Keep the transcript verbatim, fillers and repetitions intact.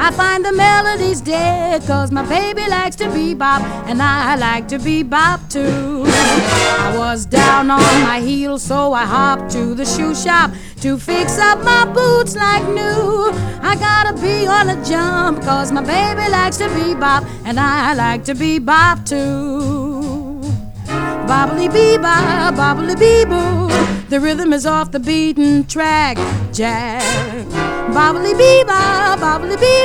I find the melody's dead, cause my baby likes to bebop, and I like to bebop too. I was down on my heels, so I hopped to the shoe shop to fix up my boots like new. I gotta be on a jump, cause my baby likes to bebop, and I like to bebop too. Bobbly bebop, bobbly beboo, the rhythm is off the beaten track, Jack. Bobbly bebop, bobbly bebop.